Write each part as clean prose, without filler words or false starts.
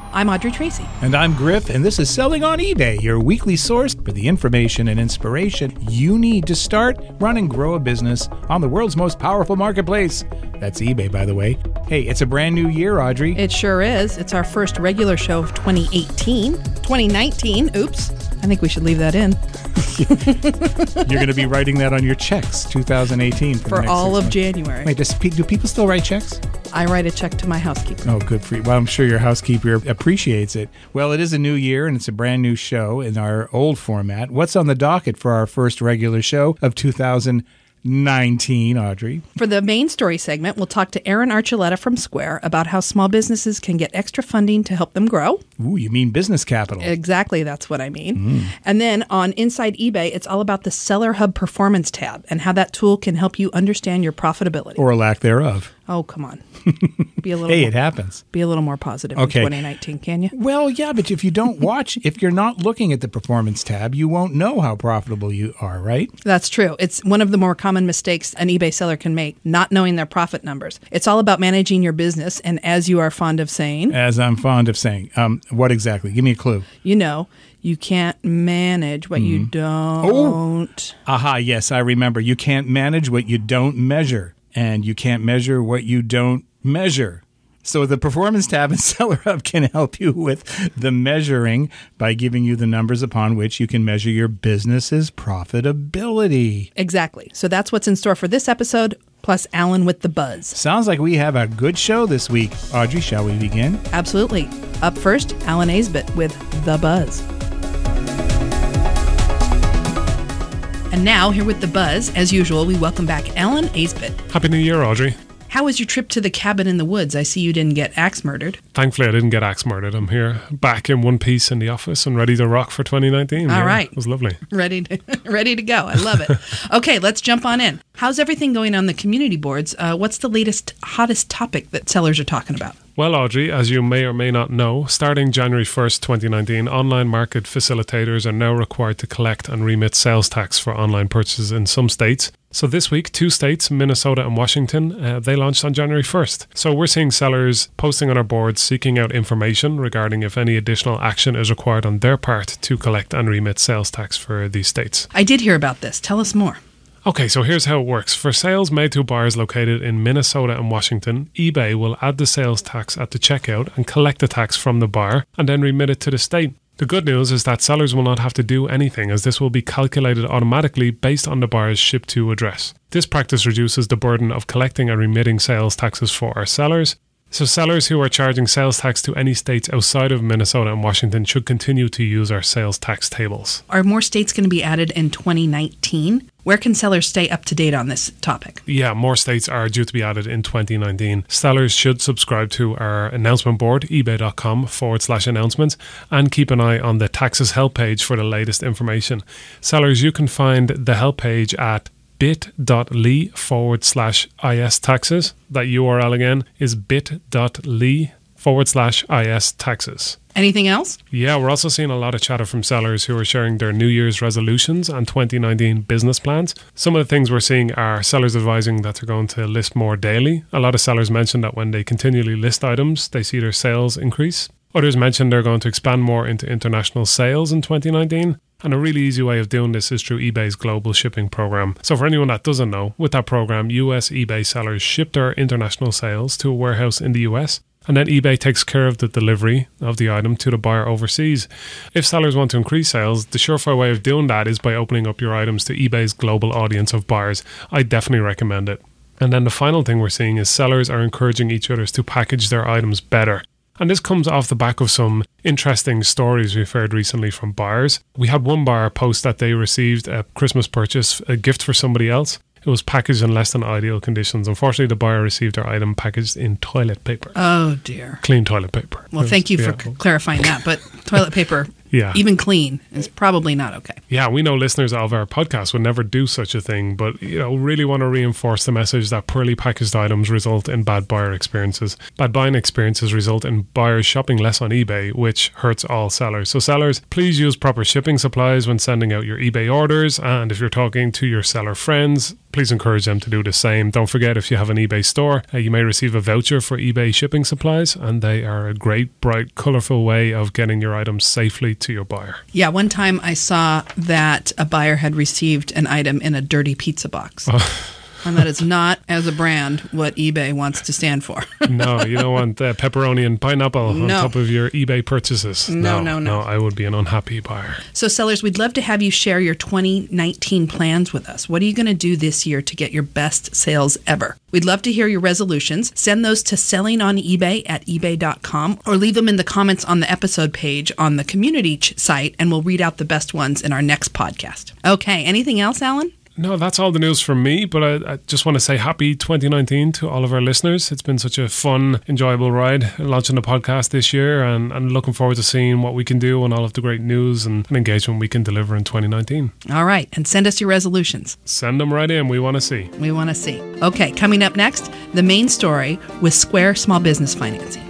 I'm Audrey Tracy. And I'm Griff, and this is Selling on eBay, your weekly source for the information and inspiration you need to start, run, and grow a business on the world's most powerful marketplace. That's eBay, by the way. Hey, it's a brand new year, Audrey. It sure is. It's our first regular show of 2019. Oops. I think we should leave that in. You're going to be writing that on your checks, 2018. For all of January. Wait, do people still write checks? I write a check to my housekeeper. Oh, good for you. Well, I'm sure your housekeeper appreciates it. Well, it is a new year, and it's a brand new show in our old format. What's on the docket for our first regular show of 2019, Audrey? For the main story segment, we'll talk to Aaron Archuleta from Square about how small businesses can get extra funding to help them grow. Ooh, you mean business capital. Exactly, that's what I mean. And then on Inside eBay, it's all about the Seller Hub Performance tab and how that tool can help you understand your profitability. Or lack thereof. Oh, come on. Be a little Hey, it happens. Be a little more positive in 2019, can you? Well, yeah, but if you don't watch, if you're not looking at the performance tab, you won't know how profitable you are, right? That's true. It's one of the more common mistakes an eBay seller can make, not knowing their profit numbers. It's all about managing your business, and as you are fond of saying... As I'm fond of saying. What exactly? Give me a clue. You know, you can't manage what you don't... Aha, yes, I remember. You can't manage what you don't measure. And you can't measure what you don't measure. So the Performance tab in Seller Hub can help you with the measuring by giving you the numbers upon which you can measure your business's profitability. Exactly. So that's what's in store for this episode, plus Alan with the buzz. Sounds like we have a good show this week. Audrey, shall we begin? Absolutely. Up first, Alan Aisbett with The Buzz. And now, here with The Buzz, as usual, we welcome back Alan Aisbett. Happy New Year, Audrey. How was your trip to the cabin in the woods? I see you didn't get axe murdered. Thankfully, I didn't get axe murdered. I'm here back in one piece in the office and ready to rock for 2019. All right. It was lovely. Ready to go. I love it. Okay, let's jump on in. How's everything going on the community boards? What's the latest, hottest topic that sellers are talking about? Well, Audrey, as you may or may not know, starting January 1st, 2019, online market facilitators are now required to collect and remit sales tax for online purchases in some states. So this week, 2 states, Minnesota and Washington, they launched on January 1st. So we're seeing sellers posting on our boards seeking out information regarding if any additional action is required on their part to collect and remit sales tax for these states. I did hear about this. Tell us more. Okay, so here's how it works. For sales made to buyers located in Minnesota and Washington, eBay will add the sales tax at the checkout and collect the tax from the buyer and then remit it to the state. The good news is that sellers will not have to do anything, as this will be calculated automatically based on the buyer's ship-to address. This practice reduces the burden of collecting and remitting sales taxes for our sellers. So sellers who are charging sales tax to any states outside of Minnesota and Washington should continue to use our sales tax tables. Are more states going to be added in 2019? Where can sellers stay up to date on this topic? Yeah, more states are due to be added in 2019. Sellers should subscribe to our announcement board, ebay.com/announcements, and keep an eye on the taxes help page for the latest information. Sellers, you can find the help page at bit.ly/is taxes. That URL again is bit.ly/is taxes. Anything else? Yeah, we're also seeing a lot of chatter from sellers who are sharing their New Year's resolutions and 2019 business plans. Some of the things we're seeing are sellers advising that they're going to list more daily. A lot of sellers mention that when they continually list items, they see their sales increase. Others mention they're going to expand more into international sales in 2019. And a really easy way of doing this is through eBay's global shipping program. So for anyone that doesn't know, with that program, US eBay sellers ship their international sales to a warehouse in the US, and then eBay takes care of the delivery of the item to the buyer overseas. If sellers want to increase sales, the surefire way of doing that is by opening up your items to eBay's global audience of buyers. I definitely recommend it. And then the final thing we're seeing is sellers are encouraging each other to package their items better. And this comes off the back of some interesting stories we've heard recently from buyers. We had one buyer post that they received a Christmas purchase, a gift for somebody else. It was packaged in less than ideal conditions. Unfortunately, the buyer received their item packaged in toilet paper. Oh, dear. Clean toilet paper. Well, thank you for clarifying that, but toilet paper Yeah. Even clean is probably not okay. Yeah, we know listeners of our podcast would never do such a thing, but really want to reinforce the message that poorly packaged items result in bad buyer experiences. Bad buying experiences result in buyers shopping less on eBay, which hurts all sellers. So sellers, please use proper shipping supplies when sending out your eBay orders, and if you're talking to your seller friends, please encourage them to do the same. Don't forget, if you have an eBay store, you may receive a voucher for eBay shipping supplies, and they are a great, bright, colourful way of getting your items safely to your buyer. Yeah, one time I saw that a buyer had received an item in a dirty pizza box. And that is not, as a brand, what eBay wants to stand for. No, you don't want pepperoni and pineapple on top of your eBay purchases. No. I would be an unhappy buyer. So sellers, we'd love to have you share your 2019 plans with us. What are you going to do this year to get your best sales ever? We'd love to hear your resolutions. Send those to sellingoneBay@ebay.com or leave them in the comments on the episode page on the community site, and we'll read out the best ones in our next podcast. Okay, anything else, Alan? No, that's all the news from me, but I just want to say happy 2019 to all of our listeners. It's been such a fun, enjoyable ride launching the podcast this year, and looking forward to seeing what we can do and all of the great news and engagement we can deliver in 2019. All right, and send us your resolutions. Send them right in. We want to see. We want to see. Okay, coming up next, the main story with Square Small Business Financing.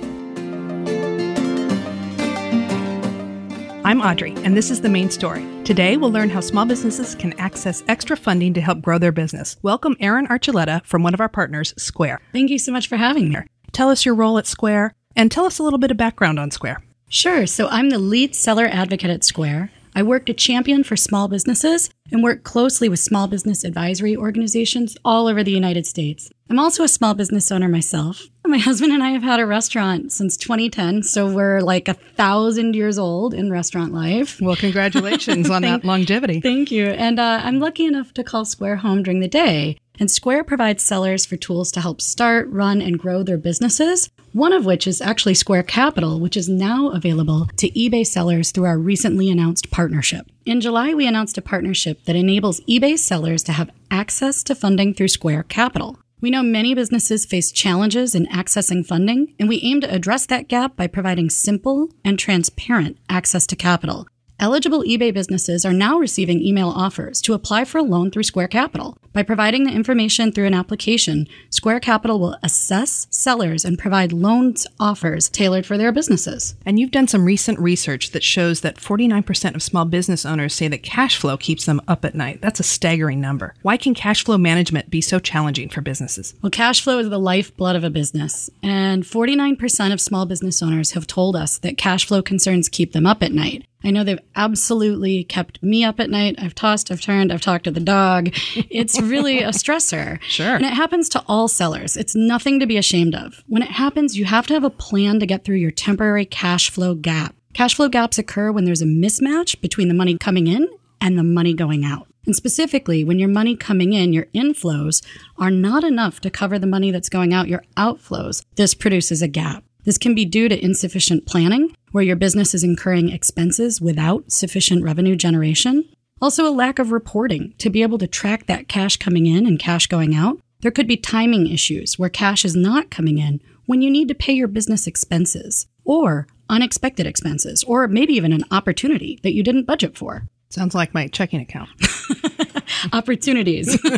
I'm Audrey, and this is The Main Story. Today, we'll learn how small businesses can access extra funding to help grow their business. Welcome Erin Archuleta from one of our partners, Square. Thank you so much for having me. Tell us your role at Square, and tell us a little bit of background on Square. Sure. So I'm the lead seller advocate at Square. I work to champion for small businesses and work closely with small business advisory organizations all over the United States. I'm also a small business owner myself. My husband and I have had a restaurant since 2010, so we're like 1,000 years old in restaurant life. Well, congratulations on that longevity. Thank you. And I'm lucky enough to call Square home during the day. And Square provides sellers for tools to help start, run, and grow their businesses, one of which is actually Square Capital, which is now available to eBay sellers through our recently announced partnership. In July, we announced a partnership that enables eBay sellers to have access to funding through Square Capital. We know many businesses face challenges in accessing funding, and we aim to address that gap by providing simple and transparent access to capital. Eligible eBay businesses are now receiving email offers to apply for a loan through Square Capital. By providing the information through an application, Square Capital will assess sellers and provide loans offers tailored for their businesses. And you've done some recent research that shows that 49% of small business owners say that cash flow keeps them up at night. That's a staggering number. Why can cash flow management be so challenging for businesses? Well, cash flow is the lifeblood of a business, and 49% of small business owners have told us that cash flow concerns keep them up at night. I know they've absolutely kept me up at night. I've tossed, I've turned, I've talked to the dog. It's really a stressor. Sure. And it happens to all sellers. It's nothing to be ashamed of. When it happens, you have to have a plan to get through your temporary cash flow gap. Cash flow gaps occur when there's a mismatch between the money coming in and the money going out. And specifically, when your money coming in, your inflows, are not enough to cover the money that's going out, your outflows, this produces a gap. This can be due to insufficient planning, where your business is incurring expenses without sufficient revenue generation. Also, a lack of reporting to be able to track that cash coming in and cash going out. There could be timing issues where cash is not coming in when you need to pay your business expenses, or unexpected expenses, or maybe even an opportunity that you didn't budget for. Sounds like my checking account. Opportunities.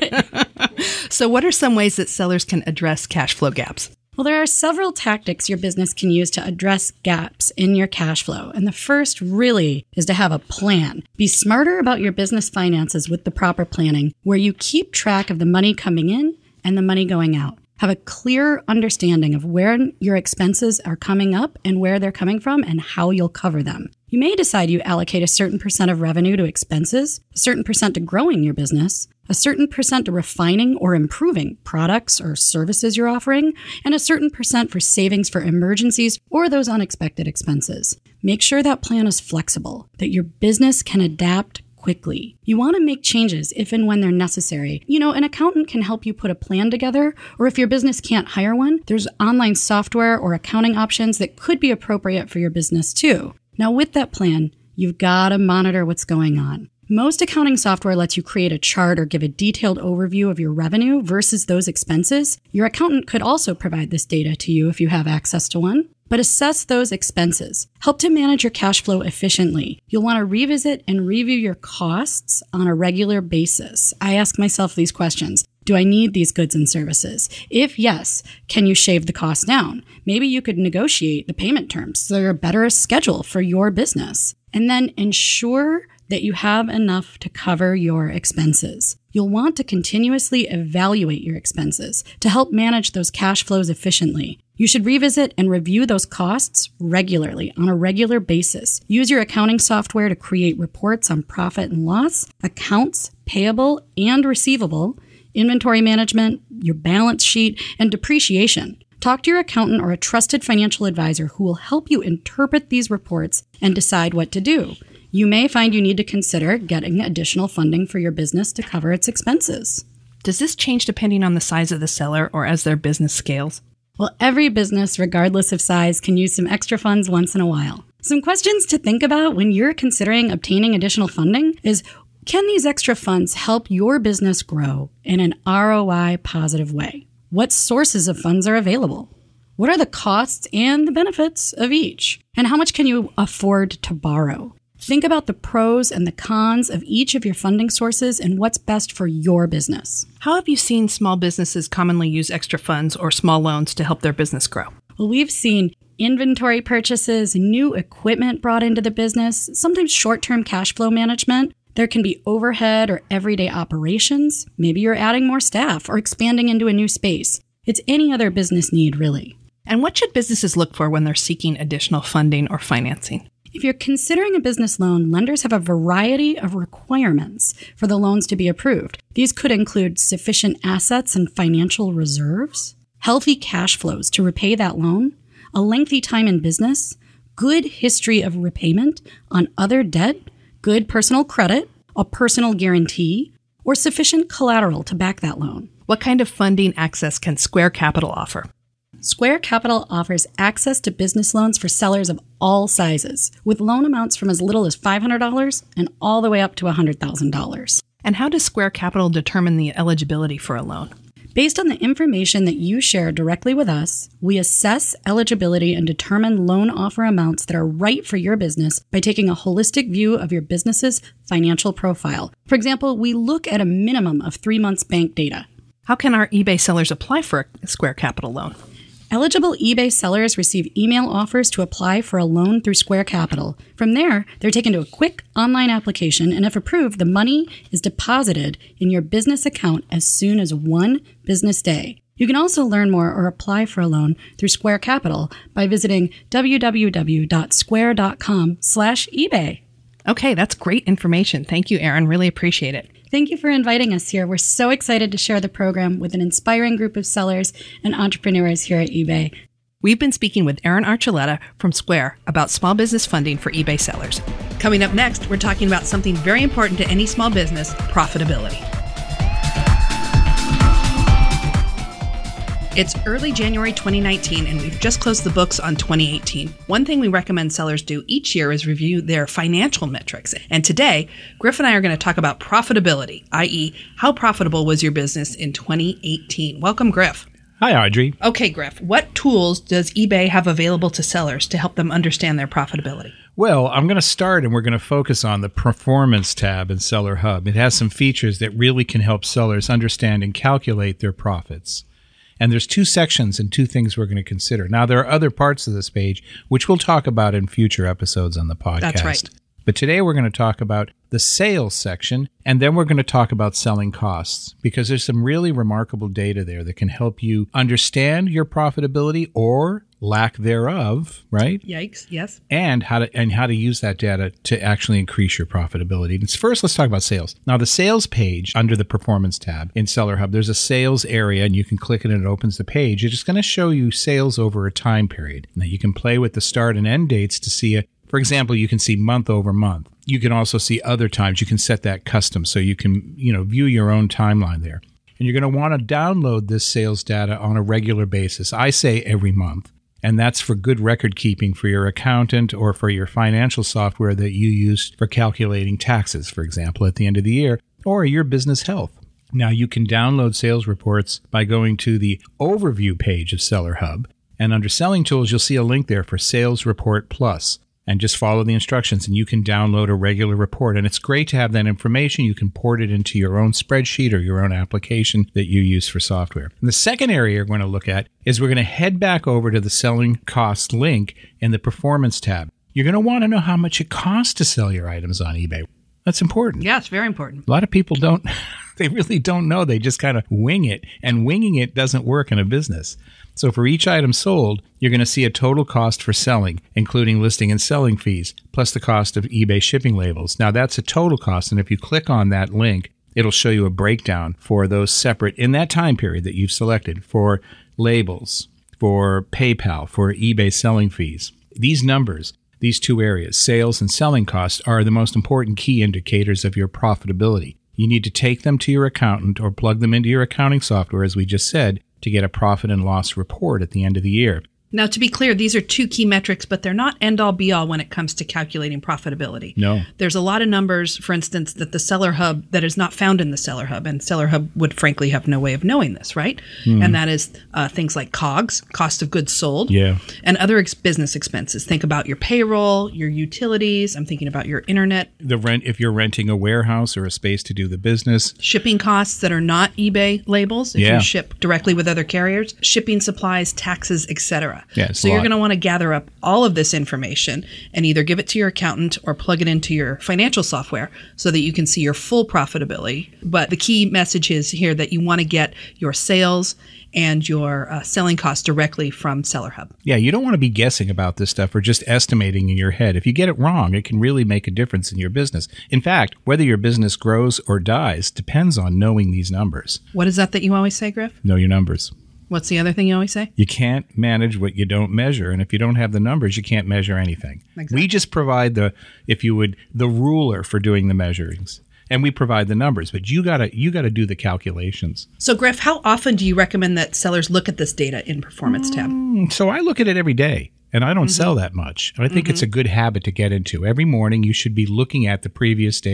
So what are some ways that sellers can address cash flow gaps? Well, there are several tactics your business can use to address gaps in your cash flow. And the first really is to have a plan. Be smarter about your business finances with the proper planning, where you keep track of the money coming in and the money going out. Have a clear understanding of where your expenses are coming up and where they're coming from and how you'll cover them. You may decide you allocate a certain percent of revenue to expenses, a certain percent to growing your business, a certain percent to refining or improving products or services you're offering, and a certain percent for savings for emergencies or those unexpected expenses. Make sure that plan is flexible, that your business can adapt quickly. You want to make changes if and when they're necessary. You know, an accountant can help you put a plan together, or if your business can't hire one, there's online software or accounting options that could be appropriate for your business too. Now, with that plan, you've got to monitor what's going on. Most accounting software lets you create a chart or give a detailed overview of your revenue versus those expenses. Your accountant could also provide this data to you if you have access to one. but assess those expenses. Help to manage your cash flow efficiently. You'll want to revisit and review your costs on a regular basis. I ask myself these questions. Do I need these goods and services? If yes, can you shave the cost down? Maybe you could negotiate the payment terms so they're a better schedule for your business. And then ensure that you have enough to cover your expenses. You'll want to continuously evaluate your expenses to help manage those cash flows efficiently. You should revisit and review those costs regularly on a regular basis. Use your accounting software to create reports on profit and loss, accounts payable and receivable, inventory management, your balance sheet, and depreciation. Talk to your accountant or a trusted financial advisor who will help you interpret these reports and decide what to do. You may find you need to consider getting additional funding for your business to cover its expenses. Does this change depending on the size of the seller or as their business scales? Well, every business, regardless of size, can use some extra funds once in a while. Some questions to think about when you're considering obtaining additional funding is, can these extra funds help your business grow in an ROI positive way? What sources of funds are available? What are the costs and the benefits of each? And how much can you afford to borrow? Think about the pros and the cons of each of your funding sources and what's best for your business. How have you seen small businesses commonly use extra funds or small loans to help their business grow? Well, we've seen inventory purchases, new equipment brought into the business, sometimes short-term cash flow management. There can be overhead or everyday operations. Maybe you're adding more staff or expanding into a new space. It's any other business need, really. And what should businesses look for when they're seeking additional funding or financing? If you're considering a business loan, lenders have a variety of requirements for the loans to be approved. These could include sufficient assets and financial reserves, healthy cash flows to repay that loan, a lengthy time in business, good history of repayment on other debt, good personal credit, a personal guarantee, or sufficient collateral to back that loan. What kind of funding access can Square Capital offer? Square Capital offers access to business loans for sellers of all sizes, with loan amounts from as little as $500 and all the way up to $100,000. And how does Square Capital determine the eligibility for a loan? Based on the information that you share directly with us, we assess eligibility and determine loan offer amounts that are right for your business by taking a holistic view of your business's financial profile. For example, we look at a minimum of 3 months bank data. How can our eBay sellers apply for a Square Capital loan? Eligible eBay sellers receive email offers to apply for a loan through Square Capital. From there, they're taken to a quick online application, and if approved, the money is deposited in your business account as soon as 1 business day. You can also learn more or apply for a loan through Square Capital by visiting www.square.com/eBay. Okay, that's great information. Thank you, Erin. Really appreciate it. Thank you for inviting us here. We're so excited to share the program with an inspiring group of sellers and entrepreneurs here at eBay. We've been speaking with Erin Archuleta from Square about small business funding for eBay sellers. Coming up next, we're talking about something very important to any small business, profitability. It's early January 2019, and we've just closed the books on 2018. One thing we recommend sellers do each year is review their financial metrics. And today, Griff and I are going to talk about profitability, i.e., how profitable was your business in 2018? Welcome, Griff. Hi, Audrey. Okay, Griff, what tools does eBay have available to sellers to help them understand their profitability? Well, I'm going to start and we're going to focus on the Performance tab in Seller Hub. It has some features that really can help sellers understand and calculate their profits. And there's 2 sections and 2 things we're going to consider. Now, there are other parts of this page, which we'll talk about in future episodes on the podcast. That's right. But today we're going to talk about the sales section, and then we're going to talk about selling costs, because there's some really remarkable data there that can help you understand your profitability or lack thereof, right? Yikes, yes. And how to use that data to actually increase your profitability. And first, let's talk about sales. Now, the sales page under the Performance tab in Seller Hub, there's a sales area, and you can click it and it opens the page. It's going to show you sales over a time period. Now, you can play with the start and end dates to see it. For example, you can see month over month. You can also see other times. You can set that custom so you can, view your own timeline there. And you're going to want to download this sales data on a regular basis. I say every month. And that's for good record keeping for your accountant or for your financial software that you use for calculating taxes, for example, at the end of the year, or your business health. Now, you can download sales reports by going to the overview page of Seller Hub. And under Selling Tools, you'll see a link there for Sales Report Plus. And just follow the instructions and you can download a regular report. And it's great to have that information. You can port it into your own spreadsheet or your own application that you use for software. And the second area we're going to look at is we're going to head back over to the selling cost link in the performance tab. You're going to want to know how much it costs to sell your items on eBay. That's important. Yeah, it's very important. A lot of people don't, they really don't know. They just kind of wing it. And winging it doesn't work in a business. So for each item sold, you're going to see a total cost for selling, including listing and selling fees, plus the cost of eBay shipping labels. Now that's a total cost. And if you click on that link, it'll show you a breakdown for those separate in that time period that you've selected for labels, for PayPal, for eBay selling fees. These numbers, these two areas, sales and selling costs, are the most important key indicators of your profitability. You need to take them to your accountant or plug them into your accounting software, as we just said, to get a profit and loss report at the end of the year. Now, to be clear, these are two key metrics, but they're not end-all be-all when it comes to calculating profitability. No. There's a lot of numbers, for instance, that the Seller Hub, that is not found in the Seller Hub, and Seller Hub would frankly have no way of knowing this, right? And that is things like COGS, cost of goods sold, and other business expenses. Think about your payroll, your utilities. I'm thinking about your internet. The rent, if you're renting a warehouse or a space to do the business. Shipping costs that are not eBay labels, if you ship directly with other carriers. Shipping supplies, taxes, etc. Yeah, so you're going to want to gather up all of this information and either give it to your accountant or plug it into your financial software so that you can see your full profitability. But the key message is here that you want to get your sales and your selling costs directly from Seller Hub. Yeah, you don't want to be guessing about this stuff or just estimating in your head. If you get it wrong, it can really make a difference in your business. In fact, whether your business grows or dies depends on knowing these numbers. What is that you always say, Griff? Know your numbers. What's the other thing you always say? You can't manage what you don't measure. And if you don't have the numbers, you can't measure anything. Exactly. We just provide the ruler for doing the measurings. And we provide the numbers, but you gotta do the calculations. So, Griff, how often do you recommend that sellers look at this data in Performance tab? So I look at it every day. And I don't sell that much. I think it's a good habit to get into. Every morning, you should be looking at the previous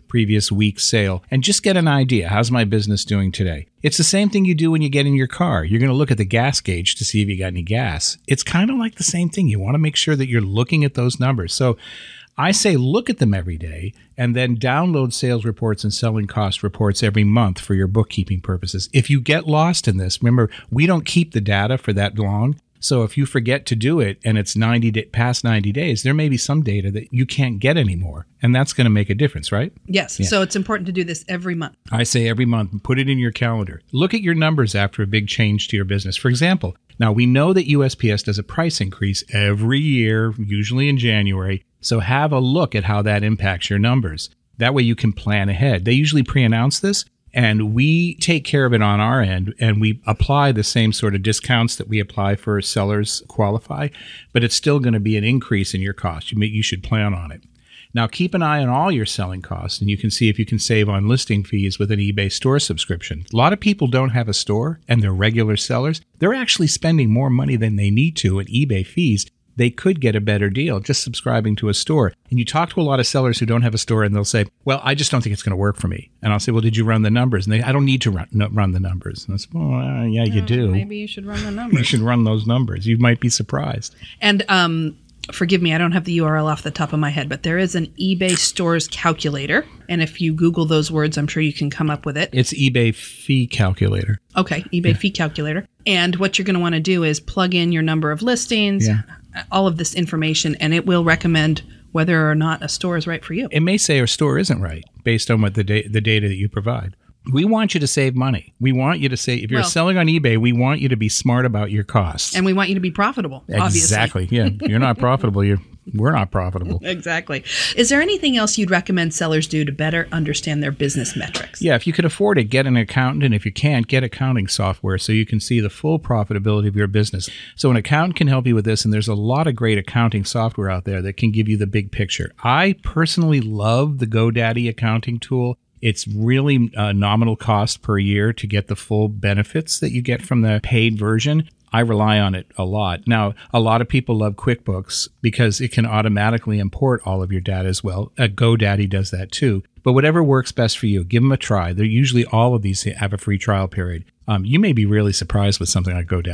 week's sale and just get an idea. How's my business doing today? It's the same thing you do when you get in your car. You're going to look at the gas gauge to see if you got any gas. It's kind of like the same thing. You want to make sure that you're looking at those numbers. So I say look at them every day and then download sales reports and selling cost reports every month for your bookkeeping purposes. If you get lost in this, remember, we don't keep the data for that long. So if you forget to do it and it's past 90 days, there may be some data that you can't get anymore. And that's going to make a difference, right? Yes. Yeah. So it's important to do this every month. I say every month, put it in your calendar. Look at your numbers after a big change to your business. For example, now we know that USPS does a price increase every year, usually in January. So have a look at how that impacts your numbers. That way you can plan ahead. They usually pre-announce this. And we take care of it on our end, and we apply the same sort of discounts that we apply for sellers qualify, but it's still going to be an increase in your cost. You should plan on it. Now, keep an eye on all your selling costs, and you can see if you can save on listing fees with an eBay store subscription. A lot of people don't have a store, and they're regular sellers. They're actually spending more money than they need to in eBay fees. They could get a better deal just subscribing to a store. And you talk to a lot of sellers who don't have a store and they'll say, well, I just don't think it's going to work for me. And I'll say, well, did you run the numbers? And I don't need to run the numbers. And I say, well, yeah, you do. Maybe you should run the numbers. You should run those numbers. You might be surprised. And forgive me, I don't have the URL off the top of my head, but there is an eBay stores calculator. And if you Google those words, I'm sure you can come up with it. It's eBay fee calculator. Okay, eBay fee calculator. And what you're going to want to do is plug in your number of listings, all of this information, and it will recommend whether or not a store is right for you. It may say a store isn't right based on what the data that you provide. We want you to save money. We want you to save. If you're selling on eBay, we want you to be smart about your costs. And we want you to be profitable, obviously. Exactly. Yeah. You're not profitable. We're not profitable. Exactly. Is there anything else you'd recommend sellers do to better understand their business metrics? Yeah. If you could afford it, get an accountant. And if you can't, get accounting software so you can see the full profitability of your business. So an accountant can help you with this. And there's a lot of great accounting software out there that can give you the big picture. I personally love the GoDaddy accounting tool. It's really nominal cost per year to get the full benefits that you get from the paid version. I rely on it a lot. Now, a lot of people love QuickBooks because it can automatically import all of your data as well. GoDaddy does that too. But whatever works best for you, give them a try. They're usually all of these have a free trial period. You may be really surprised with something like GoDaddy.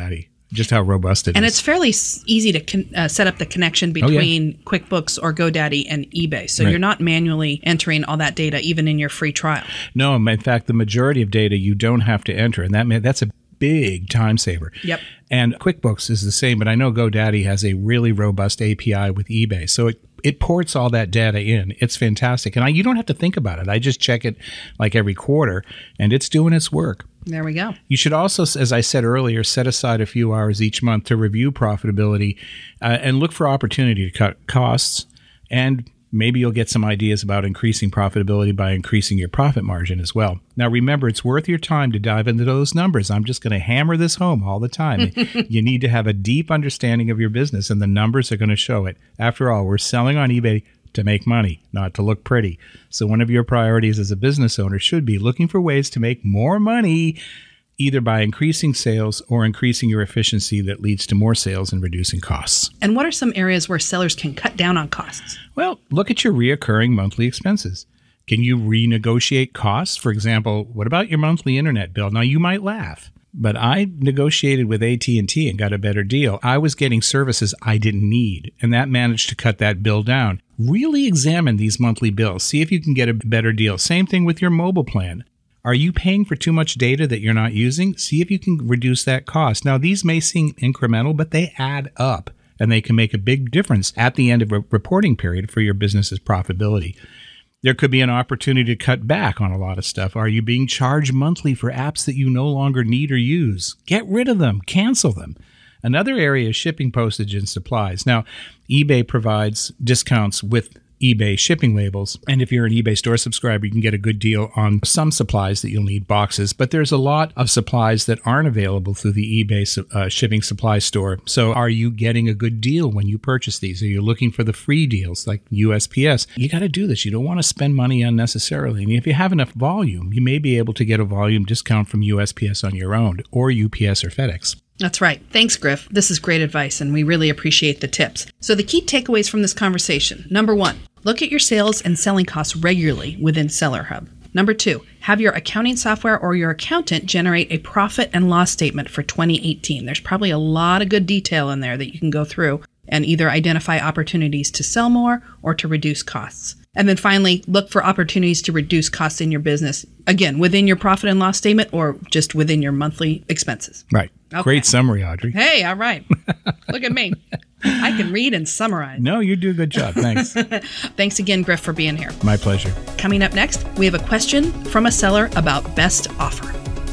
just how robust it is. And it's fairly easy to set up the connection between QuickBooks or GoDaddy and eBay. So you're not manually entering all that data, even in your free trial. No, in fact, the majority of data you don't have to enter, and that's a big time saver. Yep. And QuickBooks is the same, but I know GoDaddy has a really robust API with eBay. So it ports all that data in. It's fantastic. And you don't have to think about it. I just check it like every quarter, and it's doing its work. There we go. You should also, as I said earlier, set aside a few hours each month to review profitability and look for opportunity to cut costs. And maybe you'll get some ideas about increasing profitability by increasing your profit margin as well. Now, remember, it's worth your time to dive into those numbers. I'm just going to hammer this home all the time. You need to have a deep understanding of your business, and the numbers are going to show it. After all, we're selling on eBay to make money, not to look pretty. So one of your priorities as a business owner should be looking for ways to make more money, either by increasing sales or increasing your efficiency that leads to more sales and reducing costs. And what are some areas where sellers can cut down on costs? Well, look at your reoccurring monthly expenses. Can you renegotiate costs? For example, what about your monthly internet bill? Now, you might laugh, but I negotiated with AT&T and got a better deal. I was getting services I didn't need, and that managed to cut that bill down. Really examine these monthly bills. See if you can get a better deal. Same thing with your mobile plan. Are you paying for too much data that you're not using? See if you can reduce that cost. Now, these may seem incremental, but they add up, and they can make a big difference at the end of a reporting period for your business's profitability. There could be an opportunity to cut back on a lot of stuff. Are you being charged monthly for apps that you no longer need or use? Get rid of them. Cancel them. Another area is shipping, postage, and supplies. Now, eBay provides discounts with eBay shipping labels. And if you're an eBay store subscriber, you can get a good deal on some supplies that you'll need, boxes. But there's a lot of supplies that aren't available through the eBay shipping supply store. So are you getting a good deal when you purchase these? Are you looking for the free deals like USPS? You got to do this. You don't want to spend money unnecessarily. And if you have enough volume, you may be able to get a volume discount from USPS on your own, or UPS or FedEx. That's right. Thanks, Griff. This is great advice, and we really appreciate the tips. So the key takeaways from this conversation. Number 1, look at your sales and selling costs regularly within Seller Hub. Number 2, have your accounting software or your accountant generate a profit and loss statement for 2018. There's probably a lot of good detail in there that you can go through and either identify opportunities to sell more or to reduce costs. And then finally, look for opportunities to reduce costs in your business, again, within your profit and loss statement or just within your monthly expenses. Right. Okay. Great summary, Audrey. Hey, all right. Look at me. I can read and summarize. No, you do a good job. Thanks. Thanks again, Griff, for being here. My pleasure. Coming up next, we have a question from a seller about best offer.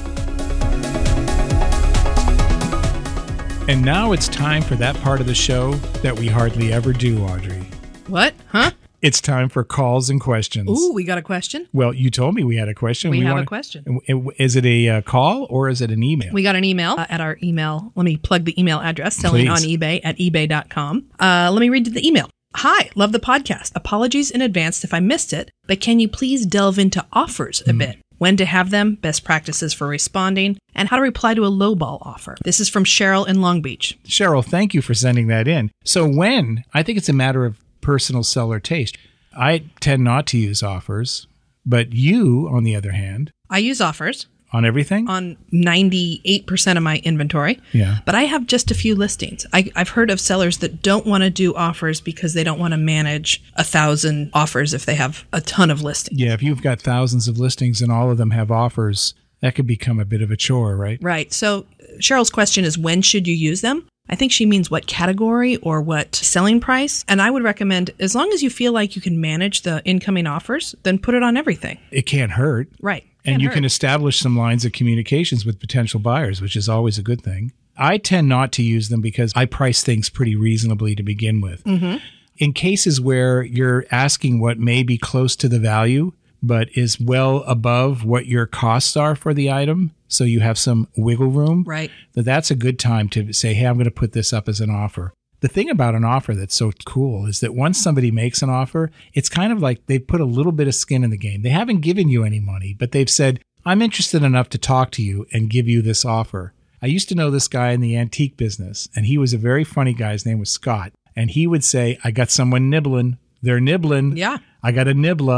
And now it's time for that part of the show that we hardly ever do, Audrey. What? Huh? It's time for calls and questions. Ooh, we got a question? Well, you told me we had a question. We have a question. Is it a call or is it an email? We got an email at our email. Let me plug the email address, selling on eBay at ebay.com. Let me read the email. Hi, love the podcast. Apologies in advance if I missed it, but can you please delve into offers a bit? When to have them, best practices for responding, and how to reply to a lowball offer. This is from Cheryl in Long Beach. Cheryl, thank you for sending that in. So I think it's a matter of personal seller taste. I tend not to use offers, but you, on the other hand... I use offers. On everything? On 98% of my inventory. Yeah. But I have just a few listings. I've heard of sellers that don't want to do offers because they don't want to manage 1,000 offers if they have a ton of listings. Yeah, if you've got thousands of listings and all of them have offers, that could become a bit of a chore, right? Right. So Cheryl's question is, when should you use them? I think she means what category or what selling price. And I would recommend, as long as you feel like you can manage the incoming offers, then put it on everything. It can't hurt. Right. And you can establish some lines of communications with potential buyers, which is always a good thing. I tend not to use them because I price things pretty reasonably to begin with. Mm-hmm. In cases where you're asking what may be close to the value, but is well above what your costs are for the item, so you have some wiggle room, right? That's a good time to say, hey, I'm going to put this up as an offer. The thing about an offer that's so cool is that once somebody makes an offer, it's kind of like they've put a little bit of skin in the game. They haven't given you any money, but they've said, I'm interested enough to talk to you and give you this offer. I used to know this guy in the antique business, and he was a very funny guy. His name was Scott. And he would say, I got someone nibbling. They're nibbling. Yeah. I got a nibbler.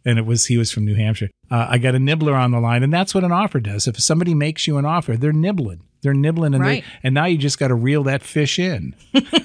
and he was from New Hampshire. I got a nibbler on the line, and that's what an offer does. If somebody makes you an offer, they're nibbling. They're nibbling, and now you just got to reel that fish in.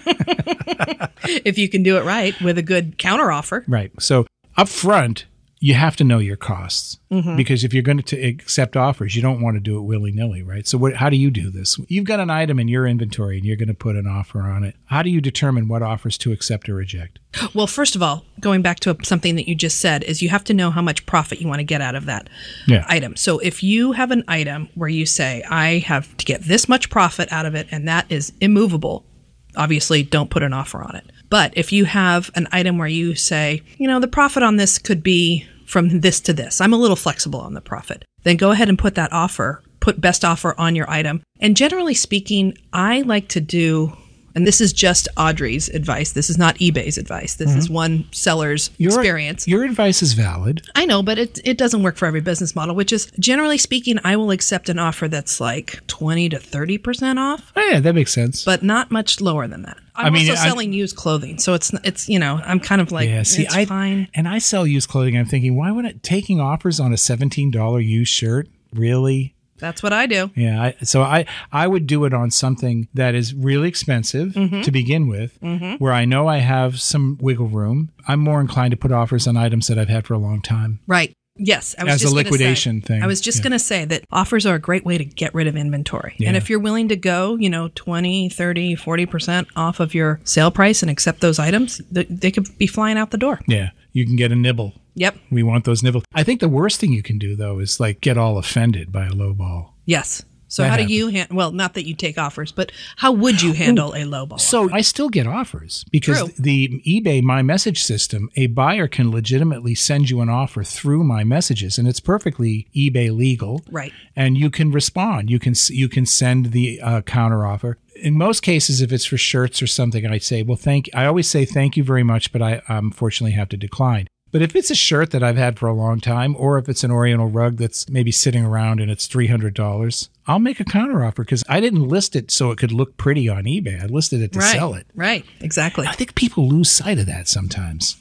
If you can do it right with a good counteroffer. Right. So up front, you have to know your costs, because if you're going to accept offers, you don't want to do it willy-nilly, right? So how do you do this? You've got an item in your inventory and you're going to put an offer on it. How do you determine what offers to accept or reject? Well, first of all, going back to something that you just said, is you have to know how much profit you want to get out of that item. So if you have an item where you say, I have to get this much profit out of it, and that is immovable, obviously don't put an offer on it. But if you have an item where you say, the profit on this could be from this to this, I'm a little flexible on the profit, then go ahead and put that offer, put best offer on your item. And generally speaking, I like to do, and this is just Audrey's advice, this is not eBay's advice, this is one seller's experience. Your advice is valid. I know, but it doesn't work for every business model, which is, generally speaking, I will accept an offer that's like 20 to 30% off. Oh, yeah, that makes sense. But not much lower than that. I'm also selling used clothing, so it's I'm kind of like, it's fine. And I sell used clothing. I'm thinking, why would it taking offers on a $17 used shirt? Really? That's what I do. Yeah. So I would do it on something that is really expensive to begin with, where I know I have some wiggle room. I'm more inclined to put offers on items that I've had for a long time. Right. Yes. As a liquidation thing. I was just going to say that offers are a great way to get rid of inventory. Yeah. And if you're willing to go, 20, 30, 40% off of your sale price and accept those items, they could be flying out the door. Yeah. You can get a nibble. Yep. We want those nibbles. I think the worst thing you can do, though, is get all offended by a low ball. Yes. So how do you well, not that you take offers, but how would you handle a low ball? So I still get offers because the eBay My Message system, a buyer can legitimately send you an offer through My Messages, and it's perfectly eBay legal. Right. And you can respond. You can send the counter offer. In most cases, if it's for shirts or something, I say, I always say thank you very much, but I unfortunately have to decline. But if it's a shirt that I've had for a long time, or if it's an Oriental rug that's maybe sitting around and it's $300, I'll make a counteroffer because I didn't list it so it could look pretty on eBay. I listed it to sell it. Right, exactly. I think people lose sight of that sometimes.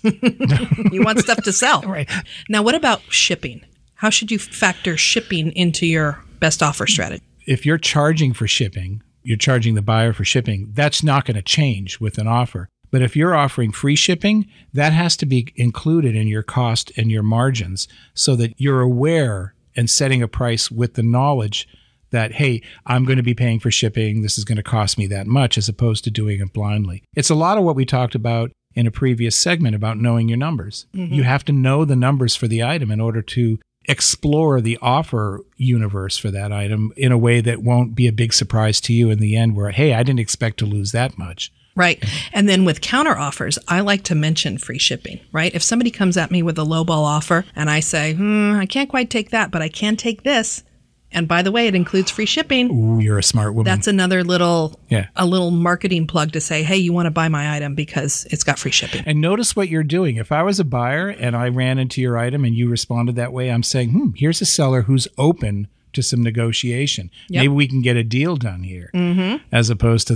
You want stuff to sell. Right. Now, what about shipping? How should you factor shipping into your best offer strategy? If you're charging for shipping, you're charging the buyer for shipping, that's not going to change with an offer. But if you're offering free shipping, that has to be included in your cost and your margins so that you're aware and setting a price with the knowledge that, hey, I'm going to be paying for shipping. This is going to cost me that much, as opposed to doing it blindly. It's a lot of what we talked about in a previous segment about knowing your numbers. You have to know the numbers for the item in order to explore the offer universe for that item in a way that won't be a big surprise to you in the end where, hey, I didn't expect to lose that much. Right. And then with counter offers, I like to mention free shipping, right? If somebody comes at me with a lowball offer and I say, I can't quite take that, but I can take this. And by the way, it includes free shipping. Ooh, you're a smart woman. That's another little marketing plug to say, hey, you want to buy my item because it's got free shipping. And notice what you're doing. If I was a buyer and I ran into your item and you responded that way, I'm saying, here's a seller who's open to some negotiation. Yep. Maybe we can get a deal done here, as opposed to,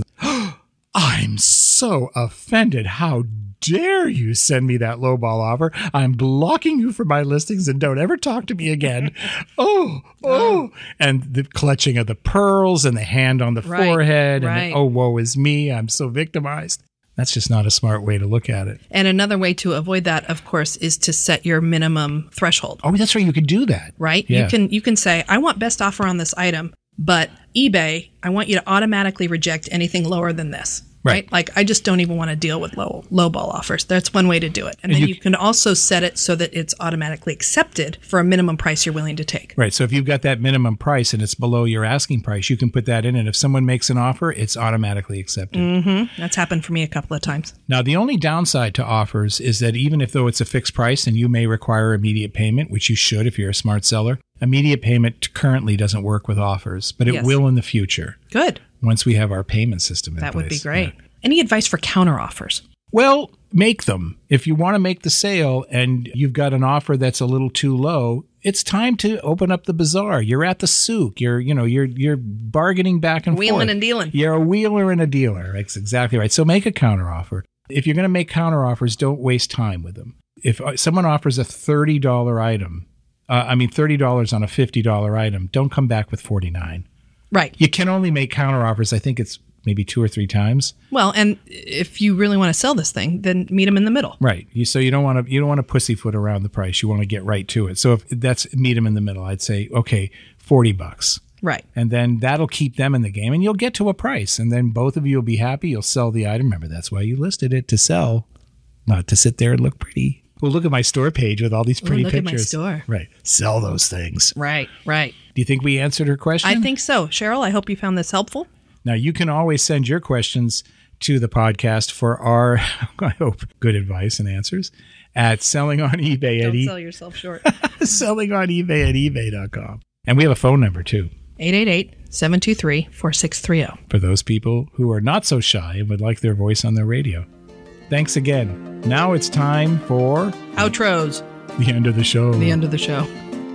I'm so offended. How dare you send me that lowball offer? I'm blocking you from my listings and don't ever talk to me again. Oh. And the clutching of the pearls and the hand on the forehead. And woe is me. I'm so victimized. That's just not a smart way to look at it. And another way to avoid that, of course, is to set your minimum threshold. Oh, that's right. You could do that. Right? Yeah. You can say, I want best offer on this item, but eBay, I want you to automatically reject anything lower than this. Right? Like, I just don't even want to deal with lowball offers. That's one way to do it. And then you can also set it so that it's automatically accepted for a minimum price you're willing to take. Right. So if you've got that minimum price and it's below your asking price, you can put that in. And if someone makes an offer, it's automatically accepted. That's happened for me a couple of times. Now, the only downside to offers is that even if though it's a fixed price and you may require immediate payment, which you should if you're a smart seller, immediate payment currently doesn't work with offers, but it will in the future. Good. Once we have our payment system in place. That would be great. Yeah. Any advice for counter offers? Well, make them. If you want to make the sale and you've got an offer that's a little too low, it's time to open up the bazaar. You're at the souk. You're bargaining back and forth. Wheeling and dealing. You're a wheeler and a dealer. That's exactly right. So make a counter offer. If you're going to make counter offers, don't waste time with them. if someone offers a $30 item, $30 on a $50 item, don't come back with $49. Right. You can only make counter offers. I think it's maybe 2 or 3 times. Well, and if you really want to sell this thing, then meet them in the middle. Right. So you don't want to pussyfoot around the price. You want to get right to it. So if that's meet them in the middle, I'd say, okay, $40. Right. And then that'll keep them in the game and you'll get to a price. And then both of you will be happy. You'll sell the item. Remember, that's why you listed it, to sell, not to sit there and look pretty. Well, look at my store page with all these pretty look pictures. At my store. Right. Sell those things. Right. Right. Do you think we answered her question? I think so. Cheryl, I hope you found this helpful. Now, you can always send your questions to the podcast for our, I hope, good advice and answers at Selling on eBay. Don't sell yourself short. Selling on eBay at ebay.com. And we have a phone number, too. 888-723-4630. For those people who are not so shy and would like their voice on their radio. Thanks again. Now it's time for... Outros. The end of the show. The end of the show.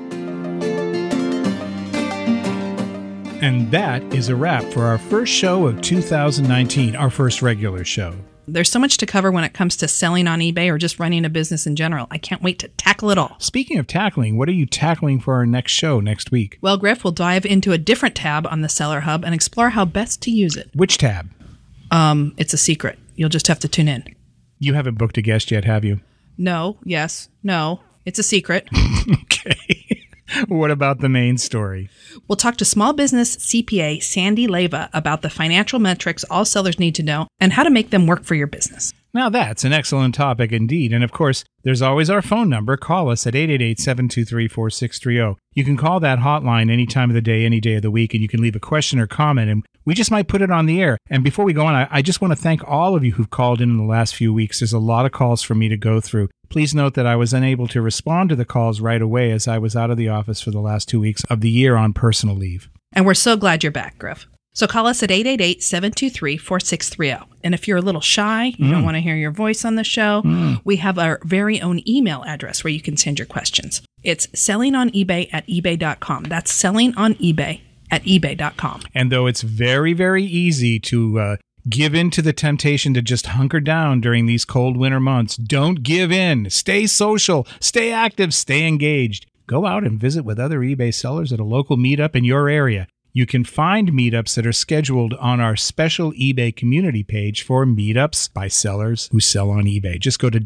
And that is a wrap for our first show of 2019, our first regular show. There's so much to cover when it comes to selling on eBay or just running a business in general. I can't wait to tackle it all. Speaking of tackling, what are you tackling for our next show next week? Well, Griff, we'll dive into a different tab on the Seller Hub and explore how best to use it. Which tab? It's a secret. You'll just have to tune in. You haven't booked a guest yet, have you? No, yes, no. It's a secret. Okay. What about the main story? We'll talk to small business CPA Sandy Leva about the financial metrics all sellers need to know and how to make them work for your business. Now that's an excellent topic indeed. And of course, there's always our phone number. Call us at 888-723-4630. You can call that hotline any time of the day, any day of the week, and you can leave a question or comment, and we just might put it on the air. And before we go on, I just want to thank all of you who've called in the last few weeks. There's a lot of calls for me to go through. Please note that I was unable to respond to the calls right away as I was out of the office for the last 2 weeks of the year on personal leave. And we're so glad you're back, Griff. So call us at 888-723-4630. And if you're a little shy, you don't want to hear your voice on the show, we have our very own email address where you can send your questions. It's sellingonebay@ebay.com. That's sellingonebay@ebay.com. And though it's very, very easy to give in to the temptation to just hunker down during these cold winter months, don't give in. Stay social, stay active, stay engaged. Go out and visit with other eBay sellers at a local meetup in your area. You can find meetups that are scheduled on our special eBay community page for meetups by sellers who sell on eBay. Just go to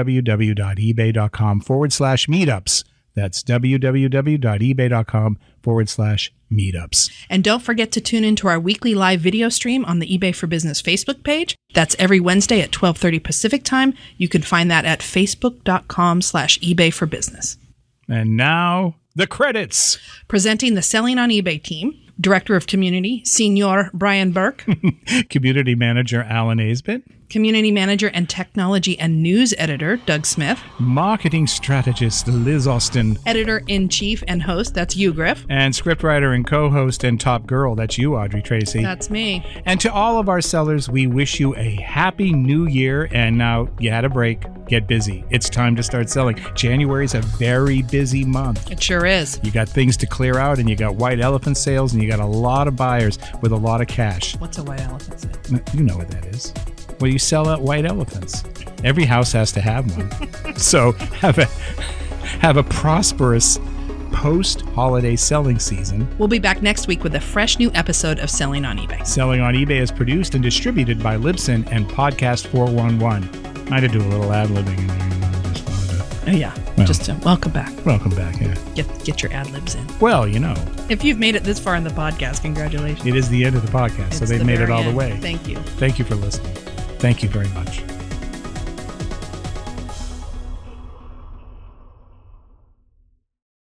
www.ebay.com/meetups. That's www.ebay.com/meetups. And don't forget to tune into our weekly live video stream on the eBay for Business Facebook page. That's every Wednesday at 12:30 Pacific time. You can find that at facebook.com/eBay for Business. And now, the credits. Presenting the Selling on eBay team, Director of Community, Senior Brian Burke. Community Manager, Alan Aisbett. Community Manager and Technology and News Editor, Doug Smith. Marketing Strategist, Liz Austin. Editor-in-Chief and Host, that's you, Griff. And Scriptwriter and Co-Host and Top Girl, that's you, Audrey Tracy. That's me. And to all of our sellers, we wish you a happy new year. And now you had a break. Get busy. It's time to start selling. January's a very busy month. It sure is. You got things to clear out, and you got white elephant sales, and you got a lot of buyers with a lot of cash. What's a white elephant sale? You know what that is. Well, you sell out white elephants. Every house has to have one. So have a prosperous post-holiday selling season. We'll be back next week with a fresh new episode of Selling on eBay. Selling on eBay is produced and distributed by Libsyn and Podcast 411. I had to do a little ad-libbing in there. Just wanted to, yeah. Well, just welcome back. Welcome back, yeah. Get your ad-libs in. Well, you know. If you've made it this far in the podcast, congratulations. It is the end of the podcast, so they've made it all the way. Thank you. Thank you for listening. Thank you very much.